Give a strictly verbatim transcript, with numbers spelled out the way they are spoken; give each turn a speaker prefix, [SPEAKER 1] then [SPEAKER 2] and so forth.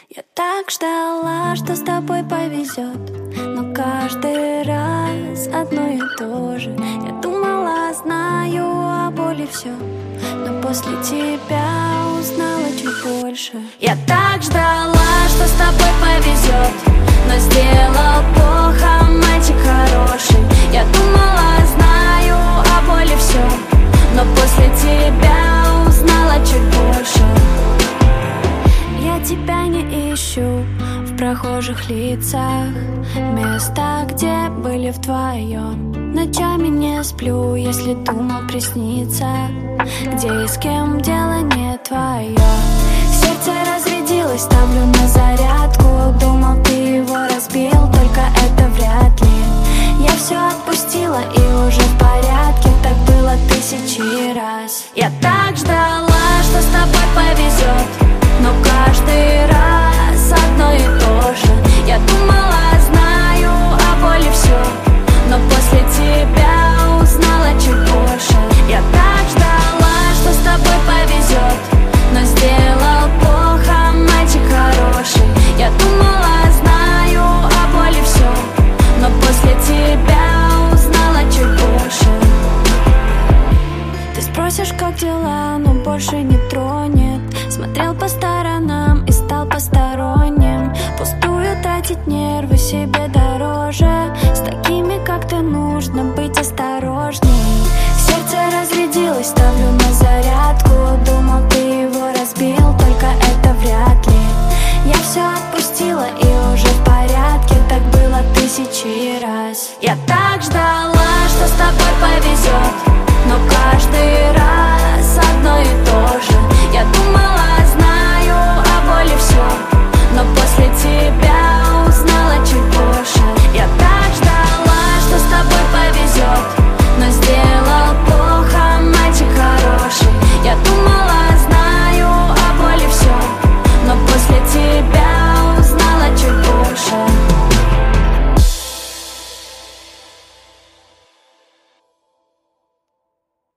[SPEAKER 1] Я так ждала, что с тобой повезет, но каждый раз одно и то же. Я думала, знаю о боли все, но после тебя узнала чуть больше. Я так ждала, что с тобой повезет, но сделал плохо мальчик хороший. Я думала, знаю о боли все, но после тебя узнала чуть больше. Я тебя не ищу в прохожих лицах, места, где были вдвоем. Ночами не сплю, если думал присниться, где и с кем дело не твое. Сердце разрядилось, ставлю на зарядку. Думал, ты его разбил, только это вряд ли. Я все отпустила и уже в порядке. Так было тысячи раз. Я так ждала, что с тобой повезет, но каждый раз одно и то же. Я думала, знаю о боли все, но после тебя узнала чуть больше. Я так ждала, что с тобой повезет, но сделал плохо мальчик хороший. Я думала, знаю о боли все, но после тебя узнала чуть больше. Ты спросишь, как дела, но больше не тронет. Смотрел по сторонам и стал посторонним. Пустую тратить нервы себе дороже. С такими, как ты, нужно быть осторожней. Сердце разрядилось, ставлю на зарядку. Думал, ты его разбил, только это вряд ли. Я все отпустила и уже в порядке. Так было тысячи раз. Я так